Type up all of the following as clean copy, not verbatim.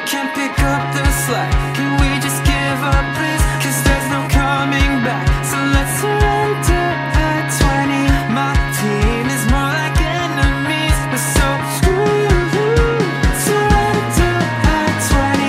can't pick up the slack. Can we just give up, please? 'Cause there's no coming back. So let's surrender at 20. My team is more like enemies. We're so screwed. Surrender at 20.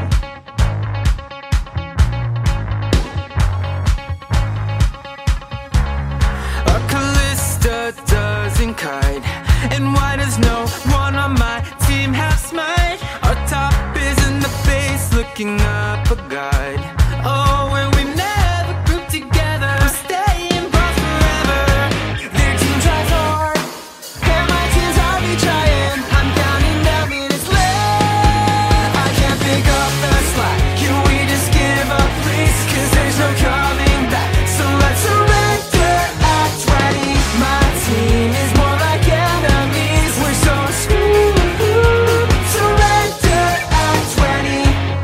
A Callista doesn't kite, and why does no one on my team have smite? Our top is in the face, looking up a guide. Oh, and we never group together. We're staying bros forever. Their team tries hard, and my team's already trying. I'm counting down minutes left. I can't pick up the slack. Can we just give up, please? 'Cause there's no coming back. So let's surrender at 20. My team is more like enemies. We're so screwed. Surrender at 20.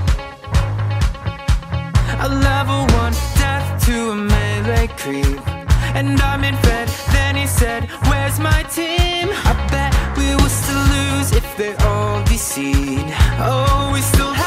A level 1 death to a melee creep, and I'm in red. Then he said, where's my team? I bet we will still lose if they all decede. Oh, we still